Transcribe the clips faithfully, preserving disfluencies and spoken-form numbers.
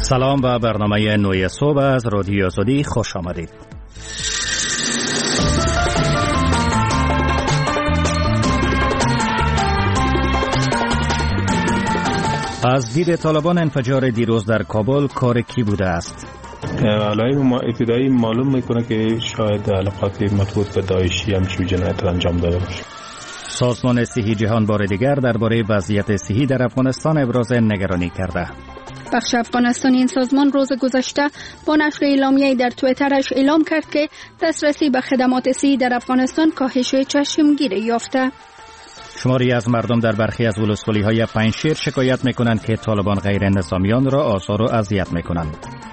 سلام و برنامه نوی صبح از رادیو آزادی خوش آمدید. از دید طالبان انفجار دیروز در کابل کار کی بوده است؟ علای ما ابتدایی معلوم میکنه که شاید علاقات مربوط به داعشی همچین جنایت انجام داده باشه. سازمان صحی جهان بار دیگر درباره وضعیت صحی در افغانستان ابراز نگرانی کرده. بخش افغانستانی این سازمان روز گذشته با نشر اعلامیه‌ای در توییترش اعلام کرد که دسترسی به خدمات صحی در افغانستان کاهش چشمگیری یافته. شماری از مردم در برخی از ولسوالی‌های پنجشیر شکایت می‌کنند که طالبان غیر نظامیان را آزار و اذیت می‌کنند.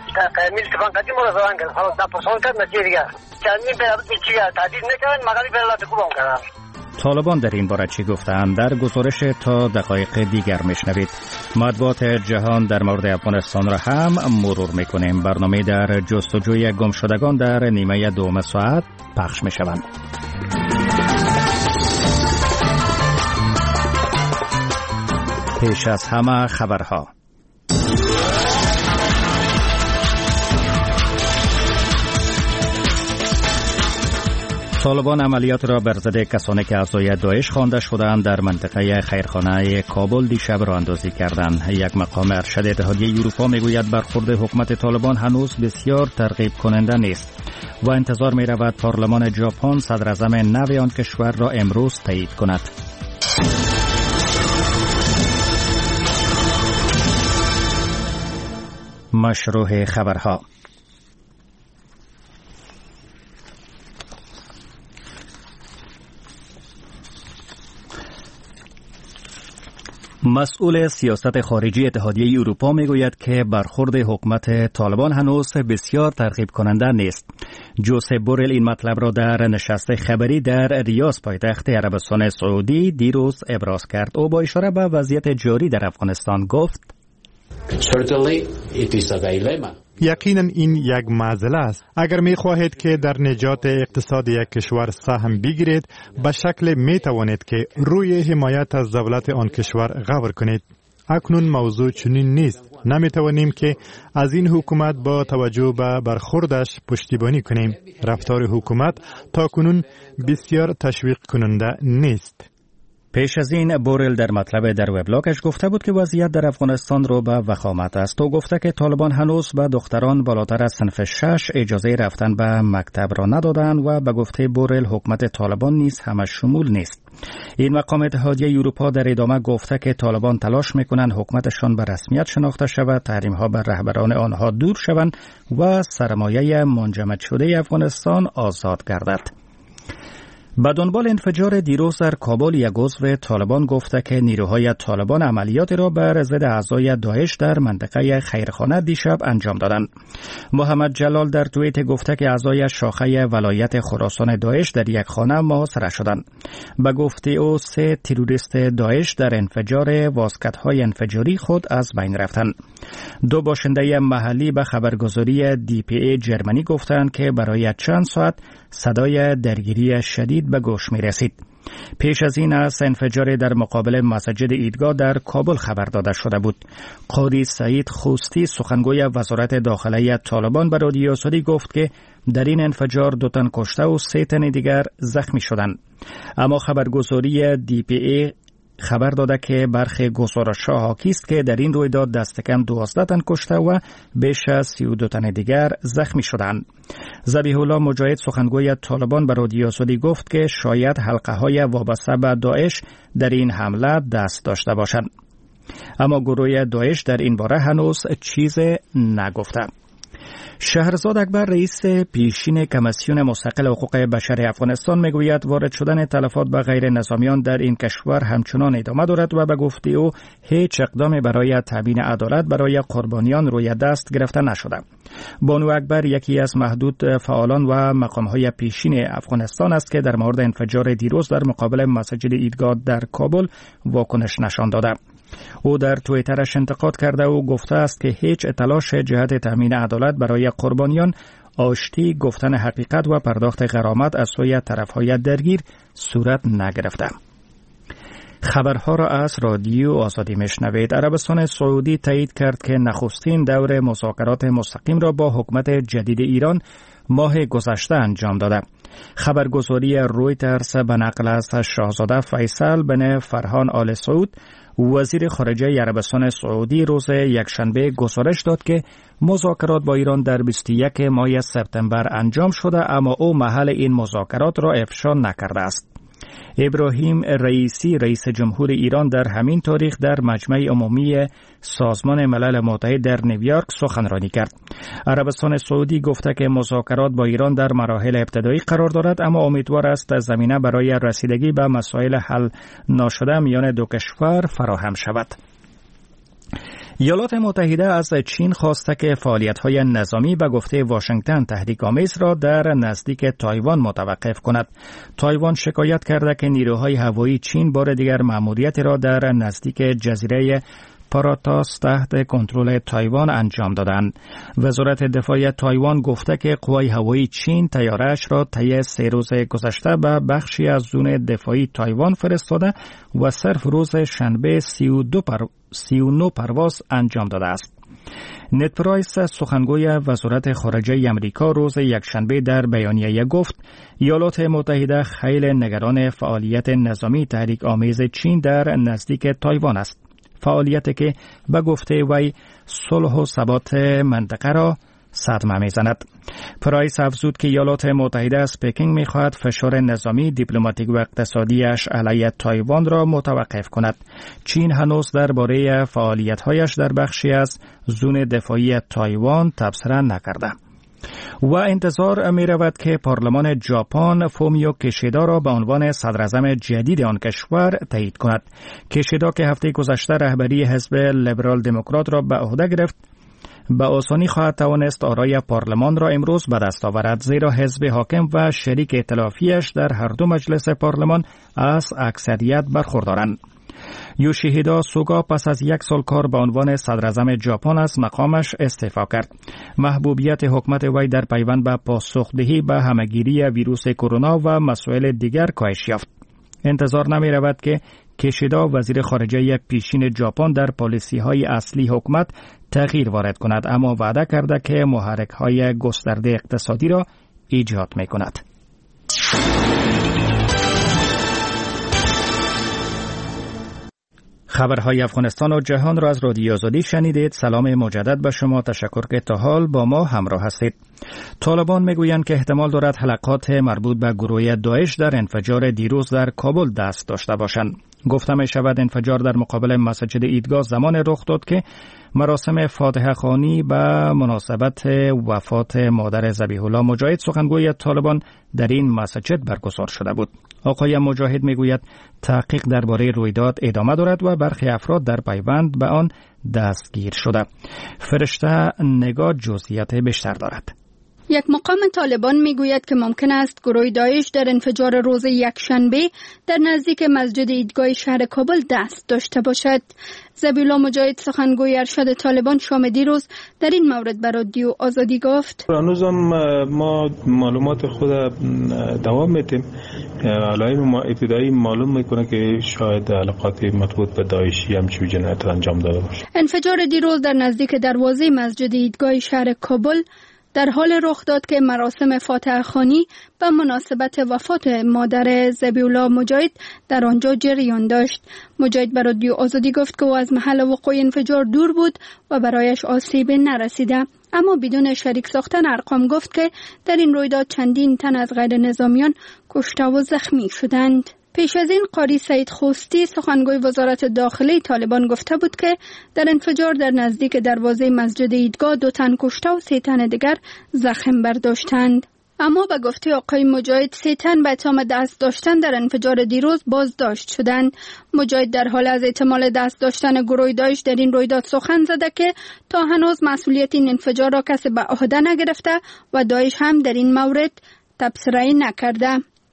طالبان در این باره چی گفتند؟ در گزارش تا دقایق دیگر میشنوید. مطبوعات جهان در مورد افغانستان را هم مرور میکنیم. برنامه در جستجوی گمشدگان در نیمه دوم ساعت پخش میشوند. پیش از همه خبرها. طالبان عملیات را بر ضد کسانی که اعضای داعش خوانده شدند در منطقه خیرخانه کابل دیشب راه اندازی کردند. یک مقام ارشد اتحادیه اروپا میگوید برخورد حکومت طالبان هنوز بسیار ترغیب کننده نیست و انتظار می رود پارلمان ژاپن صدراعظم نو آن کشور را امروز تایید کند. مشروع خبرها. مسئول سیاست خارجی اتحادیه اروپا میگوید که برخورد حکومت طالبان هنوز بسیار ترغیب کننده نیست. جوزپ بورل این مطلب را در نشست خبری در ریاض پایتخت عربستان سعودی دیروز ابراز کرد. او با اشاره به وضعیت جاری در افغانستان گفت: یقینا این یک معضله است. اگر می خواهید که در نجات اقتصاد یک کشور سهم بگیرید، به شکل می توانید که روی حمایت از دولت آن کشور غور کنید. اکنون موضوع چنین نیست. نمی توانیم که از این حکومت با توجه به برخوردش پشتیبانی کنیم. رفتار حکومت تا کنون بسیار تشویق کننده نیست. پیش از این بورل در مطلب در وبلاگش گفته بود که وضعیت در افغانستان رو به وخامت است. او گفته که طالبان هنوز به دختران بالاتر از صنف شش اجازه رفتن به مکتب را ندادند و به گفته بورل حکومت طالبان نیز همه شمول نیست. این مقام اتحادیه اروپا در ادامه گفته که طالبان تلاش میکنند حکومتشان به رسمیت شناخته شود، تحریم ها بر رهبران آنها دور شوند و سرمایه منجمد شده افغانستان آزاد گردد. به دنبال انفجار دیروز در کابل یک عضو طالبان گفته که نیروهای طالبان عملیات را بر ضد اعضای داعش در منطقه خیرخانه دیشب انجام دادند. محمد جلال در توییت گفته که اعضای شاخه ولایت خراسان داعش در یک خانه محاصره شدند. به گفته او سه تروریست داعش در انفجار واسکت‌های انفجاری خود از بین رفتند. دو باشنده محلی به خبرگزاری دی پی ای جرمنی گفتند که برای چند ساعت صدای درگیری شدید به گوش می رسید. پیش از این از انفجار در مقابل مسجد عیدگاه در کابل خبر داده شده بود. قاضی سعید خوستی سخنگوی وزارت داخله طالبان به رادیو آزادی گفت که در این انفجار دو تن کشته و سه تن دیگر زخمی شدند. اما خبرگزاری دی پی ای خبر داده که برخی گزارش‌ها حاکی است که در این رویداد دست کم دوازده تن کشته و بیش از سی و دو تن دیگر زخمی شدند. ذبیح الله مجاهد سخنگوی طالبان به رادیو آزادی گفت که شاید حلقه‌های وابسته به داعش در این حمله دست داشته باشند. اما گروه داعش در این باره هنوز چیز نگفته. شهرزاد اکبر رئیس پیشین کمیسیون مستقل حقوق بشر افغانستان میگوید وارد شدن تلفات به غیر نظامیان در این کشور همچنان ادامه دارد و به گفته او هیچ اقدامی برای تامین عدالت برای قربانیان روی دست گرفته نشده. بانو اکبر یکی از محدود فعالان و مقامهای پیشین افغانستان است که در مورد انفجار دیروز در مقابل مسجد عیدگاه در کابل واکنش نشان داده. او در توییترش انتقاد کرده و گفته است که هیچ تلاش جهت تامین عدالت برای قربانیان، آشتی، گفتن حقیقت و پرداخت غرامت از سوی طرفهای درگیر صورت نگرفته. خبرها را از رادیو آزادی میشنوید. عربستان سعودی تایید کرد که نخستین دور مذاکرات مستقیم را با حکومت جدید ایران ماه گذشته انجام داده. خبرگزاری رویترز به نقل از شاهزاده فیصل بن فرهان آل سعود وزیر خارجه عربستان سعودی روز یکشنبه گزارش داد که مذاکرات با ایران در بیست و یک ماه سپتامبر انجام شده، اما او محل این مذاکرات را افشا نکرده است. ابراهیم رئیسی رئیس جمهور ایران در همین تاریخ در مجمع عمومی سازمان ملل متحد در نیویورک سخنرانی کرد. عربستان سعودی گفته که مذاکرات با ایران در مراحل ابتدایی قرار دارد، اما امیدوار است زمینه برای رسیدگی به مسائل حل ناشده میان دو کشور فراهم شود. ایالات متحده از چین خواسته که فعالیت‌های نظامی به گفته واشنگتن تهدیدآمیز را در نزدیک تایوان متوقف کند. تایوان شکایت کرده که نیروهای هوایی چین بار دیگر مأموریتی را در نزدیک جزیره پاراتاس تحت کنترل تایوان انجام دادند. وزارت دفاع تایوان گفته که قوای هوایی چین طیاره‌اش را طی سه روز گذشته به بخشی از زون دفاعی تایوان فرستاده و صرف روز شنبه سی و دو پر... سی و نه پرواز انجام داده است. نت پرایس سخنگوی وزارت خارجه آمریکا روز یکشنبه در بیانیه گفت ایالات متحده خیلی نگران فعالیت نظامی تحریک‌آمیز چین در نزدیک تایوان است. فعالیتی که به گفته وی صلح و ثبات منطقه را صدمه می‌زند. پرایس افزود که ایالات متحده از پکینگ می‌خواهد فشار نظامی، دیپلماتیک و اقتصادیش علیه تایوان را متوقف کند. چین هنوز درباره فعالیت‌هایش در بخشی از زون دفاعی تایوان تبصره نکرده. و انتظار می رود که پارلمان ژاپن فومیو کیشیدا را به عنوان صدراعظم جدید آن کشور تایید کند. کیشیدا که هفته گذشته رهبری حزب لیبرال دموکرات را به عهده گرفت، به آسانی خواهد توانست آرای پارلمان را امروز به دست آورد، زیرا حزب حاکم و شریک ائتلافیش در هر دو مجلس پارلمان از اکثریت برخوردارند. یوشیهیدا سوگا پس از یک سال کار به عنوان صدراعظم ژاپن از مقامش استعفا کرد. محبوبیت حکومت وی در پیوند به پاسخدهی به همهگیری ویروس کرونا و مسائل دیگر کاهش یافت. انتظار نمی رود که کیشیدا وزیر خارجه پیشین ژاپن در پالیسی‌های اصلی حکومت تغییر وارد کند، اما وعده کرده که محرک‌های گسترده اقتصادی را ایجاد می‌کند. خبرهای افغانستان و جهان را از رادیو آزادی شنیدید. سلام مجدد به شما. تشکر که تا حال با ما همراه هستید. طالبان میگویند که احتمال دارد حلقات مربوط به گروه داعش در انفجار دیروز در کابل دست داشته باشند. گفته می شود انفجار در مقابل مسجد عیدگاه زمان رخ داد که مراسم فاتحه خوانی به مناسبت وفات مادر ذبیح الله مجاهد سخنگوی طالبان در این مسجد برگزار شده بود. آقای مجاهد میگوید تحقیق درباره رویداد ادامه دارد و برخی افراد در پیوند به آن دستگیر شده. فرشته نگاه جزئیات بیشتر دارد. یک مقام طالبان میگوید که ممکن است گروه داعش در انفجار روز یکشنبه در نزدیک مسجد عیدگاه شهر کابل دست داشته باشد. ذبیح الله مجاهد سخنگوی ارشد طالبان شام دیروز در این مورد به رادیو آزادی گفت هنوز هم ما معلومات خود دوام میتیم. علائم ما ابتدایی معلوم میکنه که شاید علاقات مربوط به داعشی همچین جنایت انجام داده باشه. انفجار دیروز در نزدیک دروازه مسجد عیدگاه شهر کابل در حال رخ داد که مراسم فاتحه خوانی به مناسبت وفات مادر ذبیح الله مجاهد در آنجا جریان داشت. مجاهد به رادیو آزادی گفت که او از محل وقوع انفجار دور بود و برایش آسیب نرسیده، اما بدون شریک ساختن ارقام گفت که در این رویداد چندین تن از غیر نظامیان کشته و زخمی شدند. پیش از این قاری سعید خوستی سخنگوی وزارت داخلی طالبان گفته بود که در انفجار در نزدیک دروازه مسجد عیدگاه دو تن کشته و سه تن دیگر زخم برداشتند. اما به گفته آقای مجاهد سه تن به اتهام دست داشتن در انفجار دیروز بازداشت شدند. مجاهد در حال از احتمال دست داشتن گروه داعش در این رویداد سخن زده که تا هنوز مسئولیت این انفجار را کسی به عهده نگرفته و داعش هم در این مورد تبصره نکرده.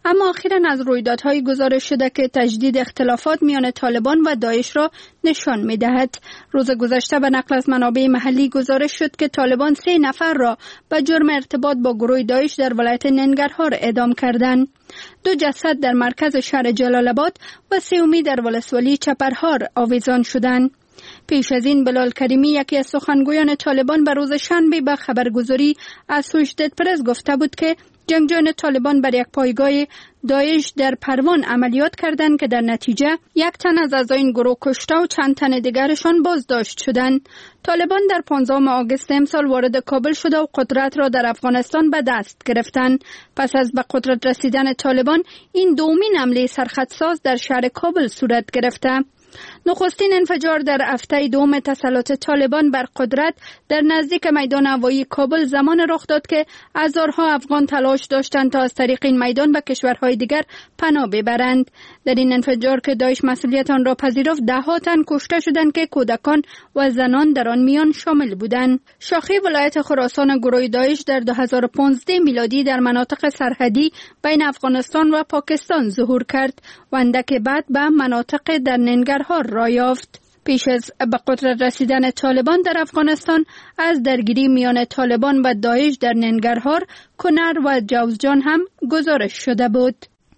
اما اخیراً از رویدادهای گزارش شده که تجدید اختلافات میان طالبان و داعش را نشان می‌دهد. روز گذشته به نقل از منابع محلی گزارش شد که طالبان سه نفر را به جرم ارتباط با گروه داعش در ولایت ننگرهار اعدام کردند. دو جسد در مرکز شهر جلال آباد و سومی در ولسوالی چپرهار آویزان شدند. پیش از این بلال کریمی، یکی از سخنگویان طالبان، به روز شنبه به خبرگزاری اسوشیتد پرس گفته بود که جنگجویان طالبان بر یک پایگاه داعش در پروان عملیات کردند که در نتیجه یک تن از اعضای این گروه کشته و چند تن دیگرشان بازداشت شدند. طالبان در پانزدهم آگوست امسال وارد کابل شده و قدرت را در افغانستان به دست گرفتند. پس از به قدرت رسیدن طالبان، این دومین حمله سرخطساز در شهر کابل صورت گرفته. نخستین انفجار در هفته دوم تسلط طالبان بر قدرت در نزدیک میدان هوایی کابل زمان رخ داد که هزارها افغان تلاش داشتند تا از طریق این میدان به کشورهای دیگر پناه ببرند. در این انفجار که داعش مسئولیت آن را پذیرفت، ده ها تن کشته شدند که کودکان و زنان در آن میان شامل بودند. شاخه ولایت خراسان گروه داعش در دو هزار و پانزده میلادی در مناطق سرحدی بین افغانستان و پاکستان ظهور کرد و اندک بعد به مناطق در ننگرهار را یافت. پیش از به قدرت رسیدن طالبان در افغانستان، از درگیری میان طالبان و داعش در ننگرهار، کنر و جوزجان هم گزارش شده بود.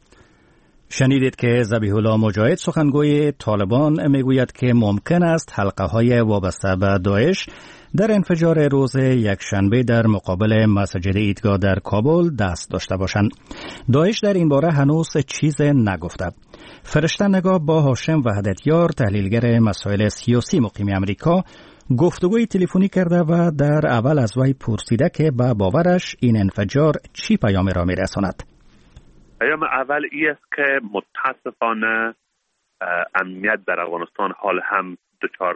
شنیدید که ذبیح الله مجاهد، سخنگوی طالبان، میگوید که ممکن است حلقه های وابسته به داعش در انفجار روز یکشنبه در مقابل مسجد عیدگاه در کابل دست داشته باشند. داعش در این باره هنوز چیز نگفته. فرشته نگاه با هاشم وحدتیار، تحلیلگر مسائل سیاسی مقیم امریکا، گفتگوی تلفنی کرده و در اول از وی پرسیده که با باورش این انفجار چی پیام را میرساند. پیام اول ای است که متاسفانه امنیت در افغانستان حال هم دچار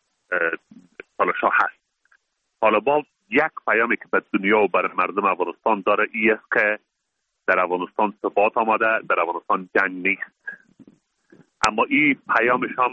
تلاش‌ها هست. حالا با یک پیامی که به دنیا و بر مردم افغانستان داره ای است که در افغانستان ثبات آمده، در افغانستان جنگ نیست. اما این پیامش هم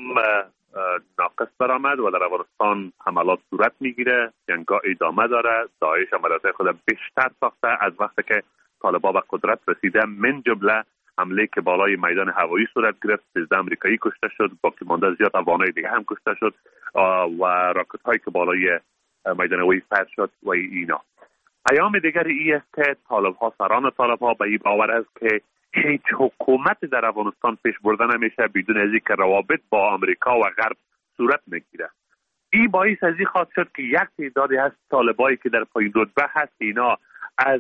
ناقص برآمد و در افغانستان حملات صورت میگیره، جنگ‌ها ادامه داره. داعش عملیات خود بیشتر ساخته از وقتی که طالبان به قدرت رسیده، من جمله حمله که بالای میدان هوایی صورت گرفت، سیزده امریکایی کشته شد، باقی مانده زیاد افغانای دیگه هم کشته شد و راکت هایی که بالای میدان هوایی پرت شد و اینا. پیام دیگری ای است که طالب ها، سران طالب ها به این باور است که هیچ حکومت در افغانستان پیش برده نمیشه بدون از اینکه روابط با آمریکا و غرب صورت میگیره. این باعث از این خواهد شد که یک تعدادی از طالبایی که در پایین رتبه هست، اینا از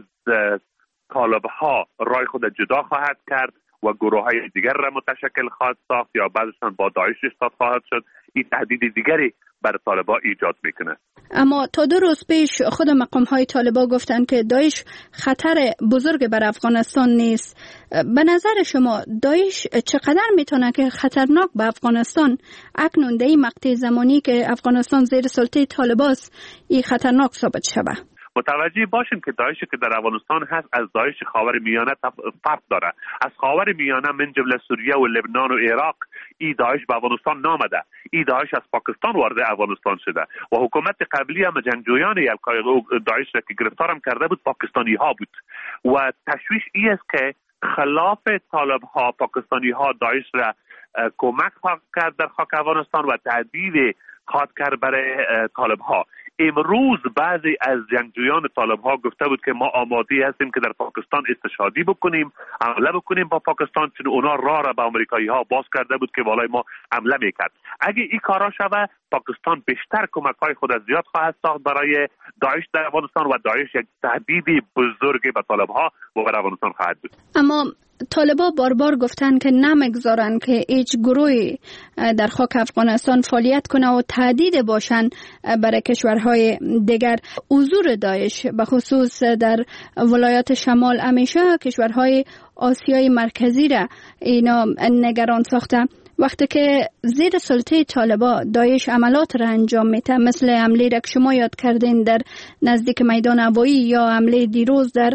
طالب ها رای خود جدا خواهد کرد و گروه های دیگر را متشکل خواهد ساخت یا بعضشان با داعش اشتراک خواهد شد. این تهدید دیگری بر طالبان ایجاد میکنه. اما تا دو روز پیش خود مقام های طالبان گفتند که داعش خطر بزرگ بر افغانستان نیست. به نظر شما داعش چقدر میتونه که خطرناک به افغانستان اکنون در این مقطع زمانی که افغانستان زیر سلطه طالبان است این خطرناک ثابت شود؟ متوجه باشیم که داعشی که در افغانستان هست از داعش خاور میانه فرق داره. از خاور میانه من جمله سوریه و لبنان و عراق این داعش به افغانستان نامده. این داعش از پاکستان وارد افغانستان شده و حکومت قبلی هم جنگجویان یلقای داعش را که گرفتارم کرده بود پاکستانی ها بود و تشویش ای است که خلاف طالب ها پاکستانی ها داعش را کمک خواهد کرد در خاک افغانستان و تهدید خواهد کرد برای طالب ها. امروز بعضی از جنگجویان طالب ها گفته بود که ما آماده هستیم که در پاکستان استشهادی بکنیم، حمله بکنیم با پاکستان، چون اونا راه را به آمریکایی ها باز کرده بود که بالای ما حمله میکرد. اگه این کارا شود پاکستان بیشتر کمک های خود زیاد خواهد ساخت برای داعش در افغانستان و داعش یک تهدید بزرگ به طالب ها و بر افغانستان خواهد بود. اما طالبان بار بار گفتن که نمیگذارن که هیچ گروهی در خاک افغانستان فعالیت کنه و تهدید باشن برای کشورهای دیگر. حضور داعش به خصوص در ولایات شمال همیشه کشورهای آسیای مرکزی را اینا نگران ساخته. وقتی که زیر سلطه طالبان داعش عملات را انجام میده، مثل حمله را که شما یاد کردین در نزدیک میدان هوایی یا حمله دیروز در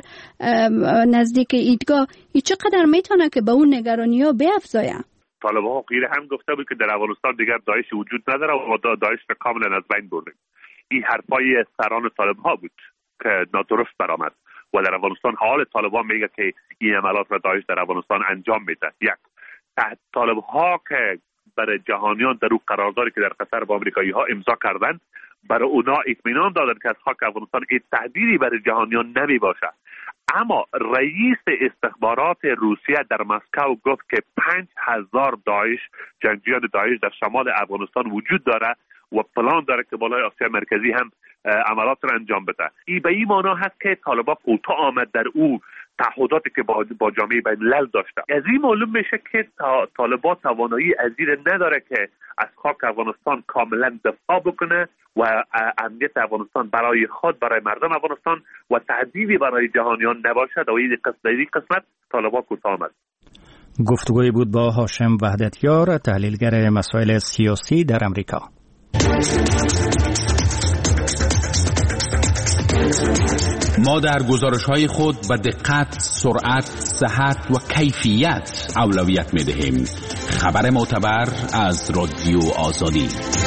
نزدیک عیدگاه، این چقدر میتونه که به اون نگرانی ها بیفزایه؟ طالبان ها غیر هم گفته بود که در افغانستان دیگر داعش وجود نداره و داعش را کاملا از بین برده. این حرفای سران طالب ها بود که نادرست برآمد و در افغانستان حال طالبان میگه که این عملات را داعش در افغانستان انجام میده. یک طالب ها که برای جهانیان در اون قراردادی که در قطر با آمریکایی ها امضا کردن، برای اونا اطمینان دادن که از خاک افغانستان این تهدیدی برای جهانیان نمی باشه. اما رئیس استخبارات روسیه در مسکو گفت که پنج هزار داعش جنگجویان داعش در شمال افغانستان وجود داره و پلان داره که بالای آسیا مرکزی هم عملات را انجام بده. این به این معنا هست که طالبان کوتاه آمد در او تعهداتی که با با جامعه بین الملل داشته. از این معلوم میشه که طالبان توانایی ازیر نداره که از خاک افغانستان کاملا دفاع بکنه و امنیت افغانستان برای خود، برای مردم افغانستان و تهدیدی برای جهانیان نباشد. و این قسمت طالبان کوتاه آمد. گفتگوی بود با هاشم وحدتیار، تحلیلگر مسائل سیاسی در امریکا. ما در گزارش‌های خود به دقت، سرعت، صحت و کیفیت اولویت می‌دهیم. خبر معتبر از رادیو آزادی.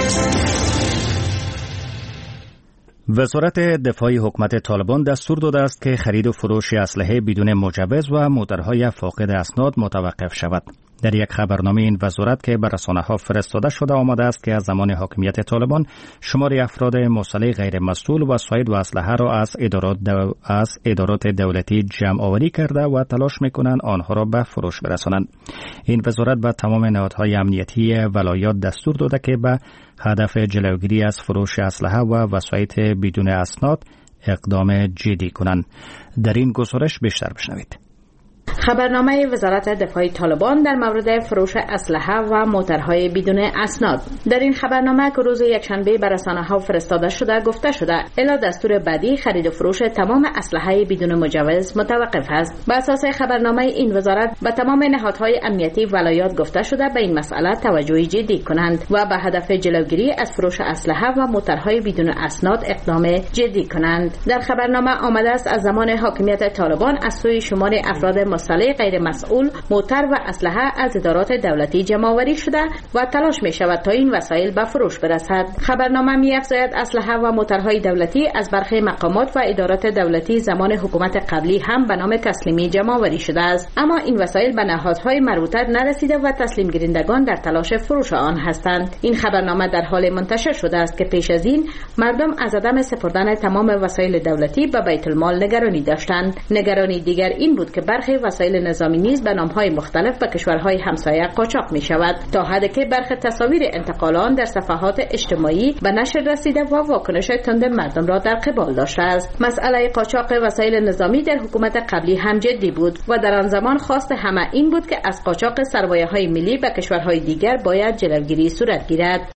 وزارت دفاع حکومت طالبان دستور داده است که خرید و فروش اسلحه بدون مجوز و موترهای فاقد اسناد متوقف شود. در یک خبرنامه این وزارت که به رسانه‌ها فرستاده شده آمده است که از زمان حاکمیت طالبان شماری افراد مسلح غیر مسئول وساید و اسلحه را از ادارات دو... از ادارات دولتی جمع آوری کرده و تلاش می‌کنند آنها را به فروش برسانند. این وزارت به تمام نهادهای امنیتی ولایات دستور داده که به هدف جلوگیری از فروش اسلحه و وسایط بدون اسناد اقدام جدی کنند. در این گزارش بیشتر بشنوید. خبرنامه وزارت دفاع طالبان در مورد فروش اسلحه و موترهای بدون اسناد. در این خبرنامه که روز یکشنبه به رسانه‌ها فرستاده شده گفته شده الا دستور بعدی خرید و فروش تمام اسلحه بدون مجوز متوقف است. بر اساس خبرنامه این وزارت به تمام نهادهای امنیتی ولایات گفته شده به این مسئله توجه جدی کنند و به هدف جلوگیری از فروش اسلحه و موترهای بدون اسناد اقدام جدی کنند. در خبرنامه آمده است از زمان حاکمیت طالبان از سوی شمار افراد مسلح غیر مسئول موتر و اسلحه از ادارات دولتی جمع آوری شده و تلاش می شود تا این وسایل به فروش برسد. خبرنامه می افزاید اسلحه و موترهای دولتی از برخی مقامات و ادارات دولتی زمان حکومت قبلی هم به نام تسلیمی جمع آوری شده است، اما این وسایل به نهادهای مربوطه نرسیده و تسلیم گیرندگان در تلاش فروش آن هستند. این خبرنامه در حال منتشر شده است که پیش از این مردم از عدم سپردن تمام وسایل دولتی به بیت المال نگرانی داشتند. نگرانی دیگر این بود که برخی وسایل نظامی نیز به نام‌های مختلف به کشورهای همسایه قاچاق می شود، تا حدی که برخی تصاویر انتقال آن در صفحات اجتماعی به نشر رسیده و واکنش تند مردم را در قبال داشته است. مسئله قاچاق وسایل نظامی در حکومت قبلی هم جدی بود و در آن زمان خواست همه این بود که از قاچاق سرمایه‌های ملی به کشورهای دیگر باید جلوگیری صورت گیرد.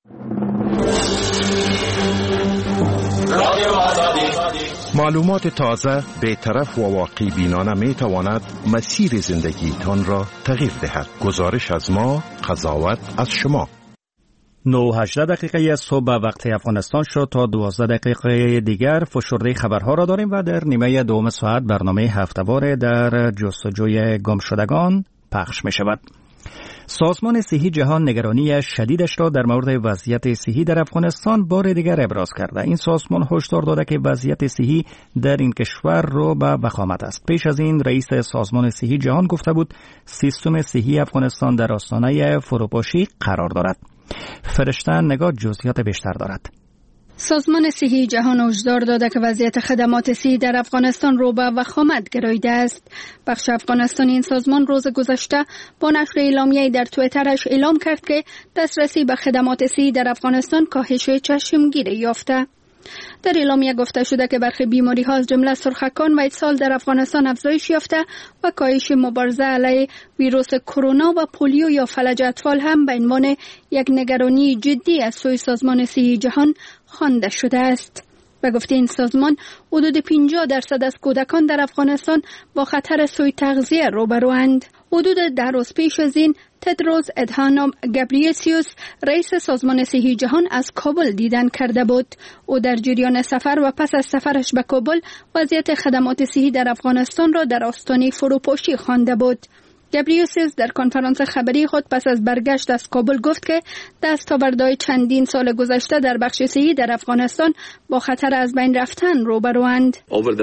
معلومات تازه، بی‌طرف و واقع بینانه می تواند مسیر زندگی تان را تغییر دهد. گزارش از ما، قضاوت از شما. نه و هجده دقیقه صبح وقت افغانستان شد. تا دوازده دقیقه دیگر فشرده خبرها را داریم و در نیمه دوم ساعت برنامه هفته‌وار در جستجوی گمشدگان پخش می شود. سازمان صحی جهان نگرانی شدیدش را در مورد وضعیت صحی در افغانستان بار دیگر ابراز کرده. این سازمان هشدار داده که وضعیت صحی در این کشور رو به وخامت است. پیش از این رئیس سازمان صحی جهان گفته بود سیستم صحی افغانستان در آستانه فروپاشی قرار دارد. فرشته نگاه جزئیات بیشتر دارد. سازمان صحی جهان هشدار داده که وضعیت خدمات صحی در افغانستان رو به وخامت گراییده است. بخش افغانستانی این سازمان روز گذشته با نشر اعلامیه‌ای در توییترش اعلام کرد که دسترسی به خدمات صحی در افغانستان کاهش چشمگیری یافته. در اعلامیه گفته شده که برخی بیماری‌ها از جمله سرخکان و اسهال در افغانستان افزایش یافته و کاهش مبارزه علیه ویروس کرونا و پولیو یا فلج اطفال هم به عنوان یک نگرانی جدی از سوی سازمان صحی جهان خوانده شده است. و گفته این سازمان حدود پنجاه درصد از کودکان در افغانستان با خطر سوء تغذیه روبروند. حدود ده روز پیش از این تدروس ادهانوم گابریسیوس رئیس سازمان صحی جهان از کابل دیدن کرده بود. او در جریان سفر و پس از سفرش به کابل وضعیت خدمات صحی در افغانستان را در آستانه فروپاشی خوانده بود. گبریوسیس در کنفرانس خبری خود پس از برگشت از کابل گفت که دستاوردهای چندین سال گذشته در بخش صحی در افغانستان با خطر از بین رفتن روبروند.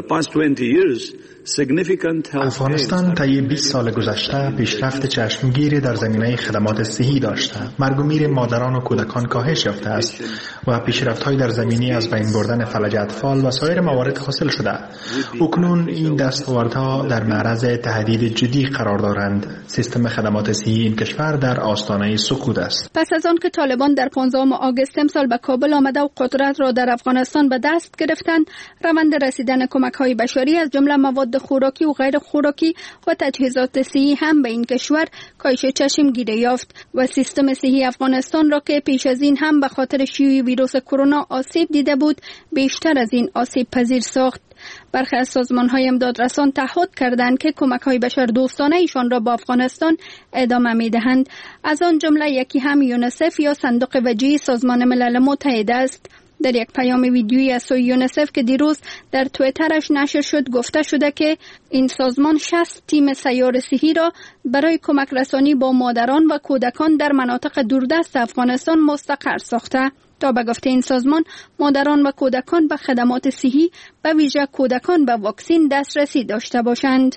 افغانستان طی بیست سال گذشته پیشرفت چشمگیری در زمینه خدمات صحی داشته. مرگ و میر مادران و کودکان کاهش یافته است و پیشرفت‌های در زمینه از بین بردن فلج اطفال و سایر موارد حاصل شده. اکنون این دستاوردها در معرض تهدید جدی قرار دارند. سیستم خدمات صحی این کشور در آستانه سقوط است. پس از آن که طالبان در پانزدهم آگوست امسال به کابل آمده و قدرت را در افغانستان به دست گرفتند، روند رسیدن کمک‌های بشری از جمله مواد خوراکی و غیر خوراکی و تجهیزات صحی هم به این کشور کاهش چشمگیری یافت و سیستم صحی افغانستان را که پیش از این هم به خاطر شیوع ویروس کرونا آسیب دیده بود، بیشتر از این آسیب پذیر ساخت. برخی از سازمان‌های امدادرسان تعهد کردند که کمک‌های بشر دوستانه ایشان را با افغانستان ادامه می‌دهند. از آن جمله یکی هم یونیسف یا صندوق وجیه سازمان ملل متحد است. در یک پیام ویدیویی از سوی یونیسف که دیروز در توییترش نشر شد گفته شده که این سازمان شصت تیم سیار صحی را برای کمک رسانی با مادران و کودکان در مناطق دوردست افغانستان مستقر ساخته تا به گفته این سازمان مادران و کودکان به خدمات صحی به ویژه کودکان به واکسین دسترسی داشته باشند.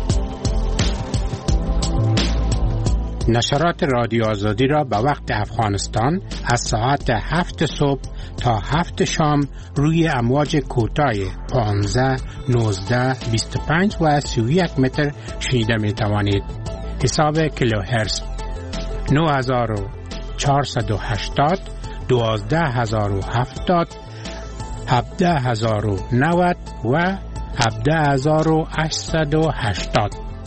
نشرات رادیو آزادی را به وقت افغانستان از ساعت هفت صبح تا هفت شام روی امواج کوتاه پانزده، نوزده، بیست و پنج و سی و یک متر شنیده می توانید. حساب کیلوهرتز نه هزار و چهارصد و هشتاد، دوازده هزار و هفتاد، هفده هزار و نود و هفده هزار و هشتصد و هشتاد.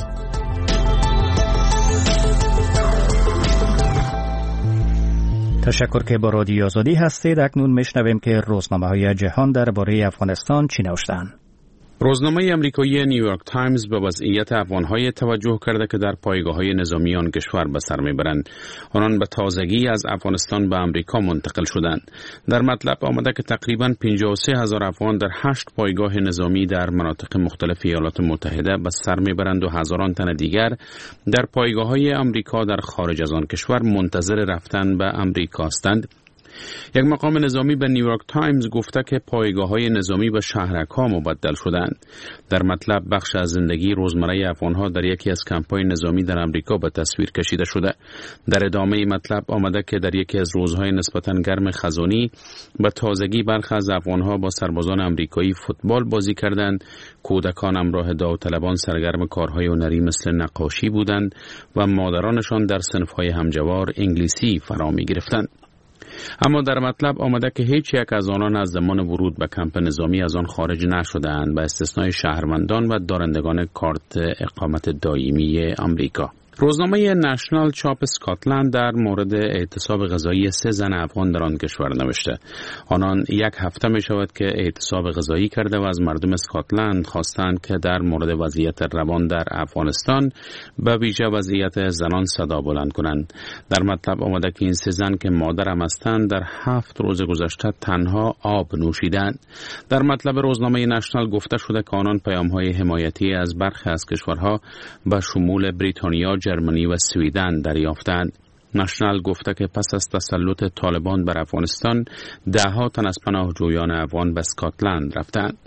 تشکر که با رادیو آزادی هستید. اکنون میشنویم که روزنامه‌های جهان درباره افغانستان چی نوشتند. روزنامه آمریکایی نیویورک تایمز به وضعیت افغان‌های توجه کرده که در پایگاه‌های نظامی آن کشور به سر می‌برند. آنان به تازگی از افغانستان به آمریکا منتقل شدند. در مطلب آمده که تقریباً پنجاه و سه هزار افغان در هشت پایگاه نظامی در مناطق مختلف ایالات متحده به سر می‌برند و هزاران تن دیگر در پایگاه‌های آمریکا در خارج از آن کشور منتظر رفتن به آمریکا هستند. یک مقام نظامی به نیویورک تایمز گفته که پایگاه‌های نظامی به شهرک‌ها مبدل شدند. در مطلب بخش از زندگی روزمره افغان‌ها در یکی از کمپ‌های نظامی در آمریکا به تصویر کشیده شده. در ادامه مطلب آمده که در یکی از روزهای نسبتاً گرم خزانی به تازگی برخی از افغان‌ها با سربازان آمریکایی فوتبال بازی کردند. کودکان همراه داوطلبان سرگرم کارهای هنری مثل نقاشی بودند و مادرانشان در صنف‌های همجوار انگلیسی فرا می‌گرفتند. اما در مطلب آمده که هیچ یک از آنان از زمان ورود به کمپ نظامی از آن خارج نشده‌اند به استثنای شهروندان و دارندگان کارت اقامت دائمی آمریکا. روزنامه نشنال چاپ اسکاتلند در مورد اعتصاب غذایی سه زن افغان در آن کشور نوشته. آنان یک هفته می شود که اعتصاب غذایی کرده و از مردم اسکاتلند خواستند که در مورد وضعیت روان در افغانستان به ویژه وضعیت زنان صدا بلند کنند. در مطلب آمده که این سه زن که مادرم هستند در هفت روز گذشته تنها آب نوشیدند. در مطلب روزنامه نشنال گفته شده که آنان پیام‌های حمایتی از برخی از کشورها به شمول بریتانیا، جرمنی و سویدن دریافتند. نشنال گفته که پس از تسلط طالبان بر افغانستان ده ها تن از پناهجویان افغان به اسکاتلند رفتند.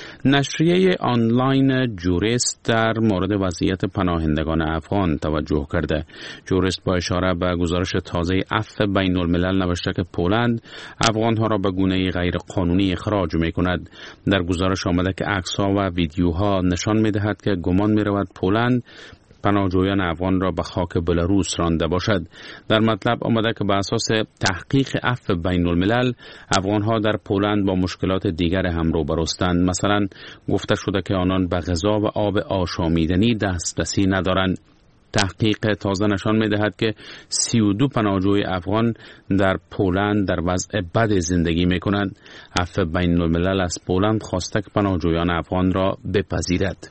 نشریه آنلاین جوریست در مورد وضعیت پناهندگان افغان توجه کرده. جوریست با اشاره به گزارش تازه عفو بین الملل نوشته که پولند افغانها را به گونه غیر قانونی اخراج می کند. در گزارش آمده که عکس‌ها و ویدیوها نشان می دهد که گمان می رود پولند پناهجویان افغان را به خاک بلاروس رانده باشد. در مطلب آمده که به اساس تحقیق عفو بین الملل افغانها در پولند با مشکلات دیگر هم روبروستند. مثلا گفته شده که آنان به غذا و آب آشامیدنی دسترسی ندارند. تحقیق تازه نشان می‌دهد که سی و دو پناهجوی افغان در پولند در وضع بد زندگی می‌کنند. عفو بین الملل از پولند خواسته که پناهجویان افغان را بپذیرد.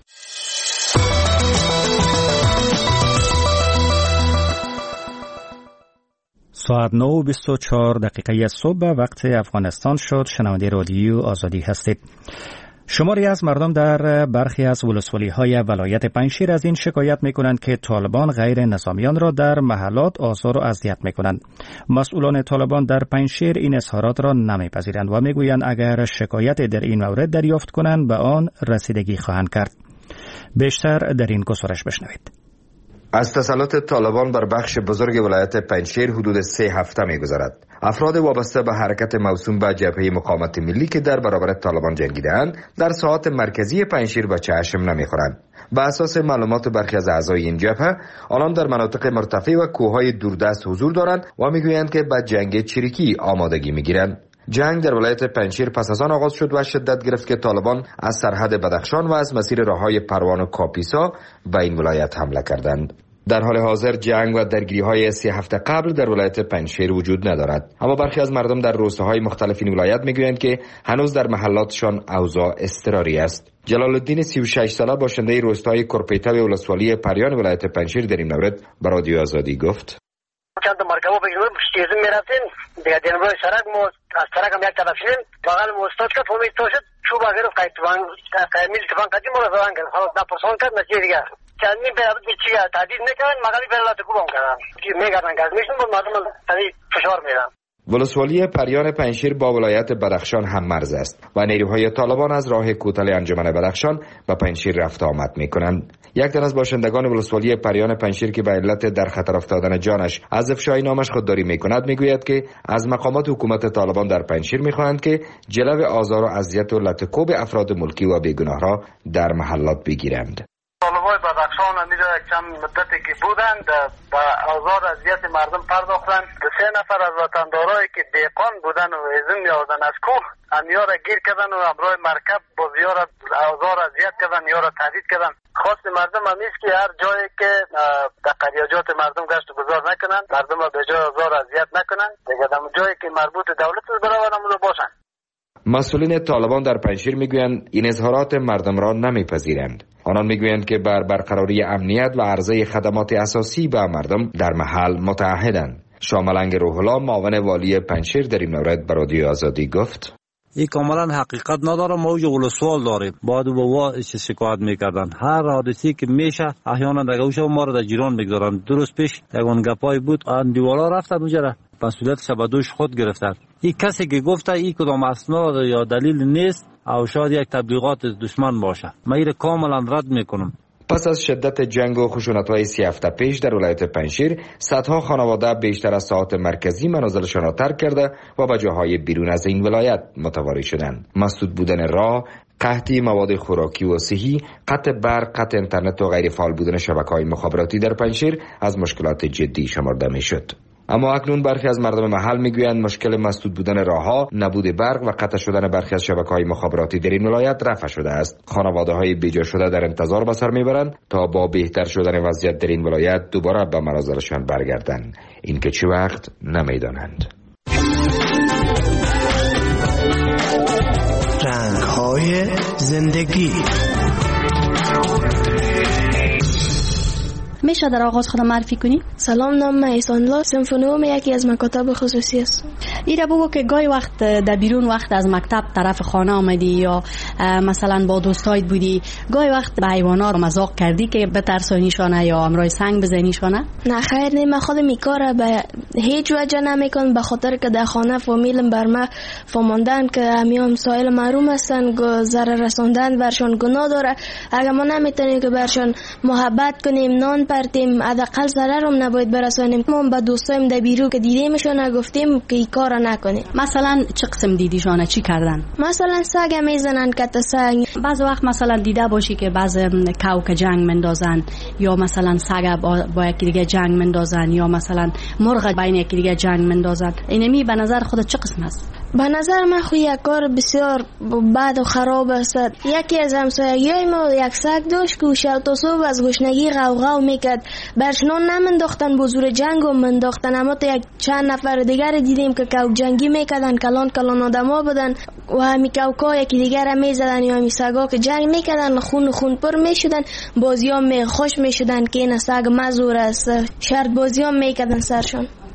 ساعت نه و بیست و چهار دقیقه صبح وقت افغانستان شد. شنونده رادیو آزادی هستید. شماری از مردم در برخی از ولسوالی‌های ولایت پنجشیر از این شکایت می‌کنند که طالبان غیر نظامیان را در محلات آزار و اذیت می‌کنند. مسئولان طالبان در پنجشیر این اظهارات را نمی‌پذیرند و می‌گویند اگر شکایت در این مورد دریافت کنند به آن رسیدگی خواهند کرد. بیشتر در این گزارش بشنوید. از تسلط طالبان بر بخش بزرگ ولایت پنجشیر حدود سه هفته می‌گذرد. افراد وابسته به حرکت موسوم به جبهه مقاومت ملی که در برابر طالبان جنگیده‌اند در ساحات مرکزی پنجشیر به چشم نمی‌خورند. به اساس معلومات برخی از اعضای این جبهه، آنان در مناطق مرتفع و کوههای دوردست حضور دارند و می‌گویند که به جنگ چریکی آمادگی می‌گیرند. جنگ در ولایت پنجشیر پس از آن آغاز شد و شدت گرفت که طالبان از سرحد بدخشان و از مسیر راههای پروان و کاپیسا به این ولایت حمله کردند. در حال حاضر جنگ و درگیری‌های سه هفته قبل در ولایت پنجشیر وجود ندارد، اما برخی از مردم در روستاهای مختلف این ولایت میگویند که هنوز در محلاتشان اوضاع اضطراری است. جلال الدین سی و شش ساله باشنده روستای کرپیته و ولسوالی پریان ولایت پنجشیر در این مورد به رادیو آزادی گفت: چند تا مرکبا بگیریم شیزم میرفتیم دیگه دنبال سرک مو از سرک هم یک طرف شدیم بغل مستاد کرد فهمید توشد چوب اگر قید توان قیمیل توان کردیم مرا زدن کرد خلاص نپرسان کرد نتیجه دیگه چندی برابط چی تهدید نکردن مغلی برالات کوبم کردن میگردن که از میشون بود مردم تهدید فشار میدن. ولسوالی پریان پنجشیر با ولایت بدخشان هم مرز است و نیروهای طالبان از راه کوتل انجمن بدخشان به پنجشیر رفت آمد میکنند. یک تن از باشندگان ولسوالی پریان پنجشیر که به علت در خطر افتادن جانش از افشای نامش خودداری میکند میگوید که از مقامات حکومت طالبان در پنجشیر میخواهند که جلو آزار و اذیت و لطکوب افراد ملکی و بیگناه را در محلات بگیرند. طالبای بدخشان همیشه یک چند مدتی که بودند با آزار اذیت مردم پرداختند. سه نفر از وطندارایی که دیقان بودن و ازم می‌آوردن از کوه همیا را گیر کردن و همراه مرکب باز یا را آزار اذیت کردن یا را تهدید کردن. خواست مردم هم است که هر جایی که در قریاجات مردم گشت و گذار نکنند، مردم را به جای آزار اذیت نکنند، دیگه در جایی که مربوط دولت است برابر همون باشند. مسئولین طالبان در پنجشیر میگویند این اظهارات مردم را نمیپذیرند. آنان میگویند که بر برقراری امنیت و عرضه خدمات اساسی به مردم در محل متعهدند. شاملنگ روح الله معاون والی پنجشیر در این مورد به رادیو آزادی گفت: این کاملا حقیقت نداره. ما یه سوال داریم. بعد و با شکایت میکردن هر حادثی که میشه احیانا در گوشه ما رو در جیران میگذارن. درست پیش یگان گپای بود آن دیوالا رفتن اونجا مسئولیتش به دوش خود گرفتن. این کسی که گفته این کدام اسناد یا دلیل نیست او شاید یک تبلیغات دشمن باشه. من این کاملا رد میکنم. پس از شدت جنگ و خشونت‌های سی هفته پیش در ولایت پنجشیر، صدها خانواده بیشتر از ساحات مرکزی منازلشان را ترک کرده و به جاهای بیرون از این ولایت متواری شدند. مسدود بودن راه، قحطی مواد خوراکی و صحی، قطع برق، قطع اینترنت و غیر فعال بودن شبکه‌های مخابراتی در پنجشیر از مشکلات جدی شمرده میشد. اما اکنون برخی از مردم محل میگویند مشکل مسدود بودن راهها، نبود برق و قطع شدن برخی از شبکه‌های مخابراتی در این ولایت رفع شده است. خانواده‌های بیجا شده در انتظار به سر میبرند تا با بهتر شدن وضعیت در این ولایت دوباره به منازلشان برگردند. این که چه وقت نمیدانند. رنگ‌های زندگی. میشه در آغاز خودم معرفی کنی؟ سلام، نام من احسان الله، صنف نهم یکی از مکاتب خصوصی است. ایره بگو که گاهی وقت در بیرون وقت از مکتب طرف خانه آمدی یا مثلا با دوستایت بودی، گاهی وقت به حیوانات مذاق کردی که بترسانیشانه یا امرای سنگ بزنیشانه؟ نه خیر، نه، من خودم این کار به هیچ وجه نمیکنم، به خاطر که در خانه فامیلم بر من فهماندن که همیام سایل محروم هستن، ضرر رساندن برشان گناه داره. اگر ما نمیتونیم که برشان محبت کنیم، نان پرتیم، حداقل ضرر هم نباید برسانیم. ما با دوستایم در بیرون که دیدیمشون گفتیم که این کار نکنیم. مثلا چه قسم دیدیشانه چی کردن؟ مثلا سگ میزنن، کت سگ. بعض وقت مثلا دیده باشی که بعض کو که جنگ مندازن یا مثلا سگ با, با یکی دیگه جنگ مندازن یا مثلا مرغ بین یکی دیگه جنگ مندازن. اینمی به نظر خودت چه قسم است؟ به نظر من خو یک کار بسیار بد و خراب است. یکی از همسایگی ما یک سگ داشت که شب تا صبح از گشنگی غوغا میکرد. برش نان نمنداختن، بزرگ جنگ هم منداختن. اما تا یک چند نفر دیگر دیدیم که کوک جنگی میکردن، کلان کلان آدما بودن و همی کوکا یکی دیگر میزدن یا همی سگا که جنگ میکردن خون خون پر میشدن. بازی ها می خوش میشدن که این سگ مزور است. شرط بازی ها میکردن سرشان.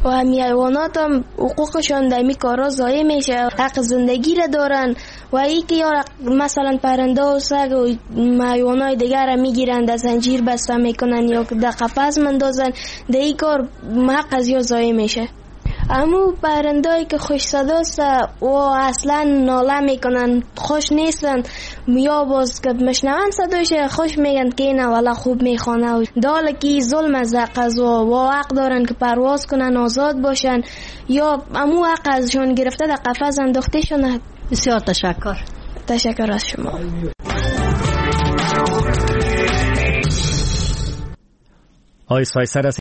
و همی حیوانات هم حقوقشان در می کارا ضایع میشه، حق زندگی را دارن و ای که یا مثلا پرنده و سگ و حیوانات دیگر را میگیرن در زنجیر بسته میکنن یا در قفس مندازن، در این کار حق از یا ضایع میشه. امو پرندهایی که خوش صداست و اصلا ناله میکنن، خوش نیستن، یا باز که مشنون صداش خوش میگن که نه والا خوب میخوانه و داله که ظلم از قضا و حق دارن که پرواز کنن، آزاد باشن، یا امو حق ازشان گرفته در قفس انداخته شونه. بسیار تشکر. تشکر از شما. آقای سایسر